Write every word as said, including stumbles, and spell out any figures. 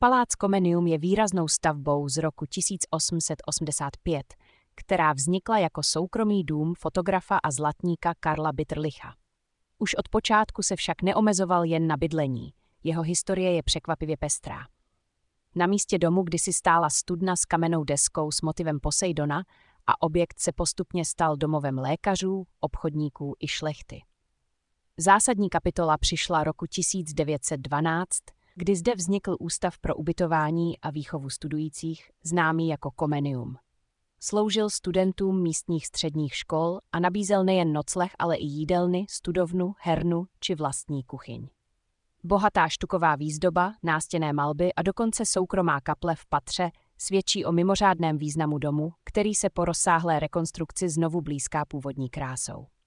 Palác Comenium je výraznou stavbou z roku tisíc osm set osmdesát pět, která vznikla jako soukromý dům fotografa a zlatníka Karla Bitterlicha. Už od počátku se však neomezoval jen na bydlení. Jeho historie je překvapivě pestrá. Na místě domu kdysi stála studna s kamennou deskou s motivem Poseidona a objekt se postupně stal domovem lékařů, obchodníků i šlechty. Zásadní kapitola přišla roku tisíc devět set dvanáct, kdy zde vznikl ústav pro ubytování a výchovu studujících, známý jako Comenium. Sloužil studentům místních středních škol a nabízel nejen nocleh, ale i jídelny, studovnu, hernu či vlastní kuchyň. Bohatá štuková výzdoba, nástěnné malby a dokonce soukromá kaple v patře svědčí o mimořádném významu domu, který se po rozsáhlé rekonstrukci znovu blýská původní krásou.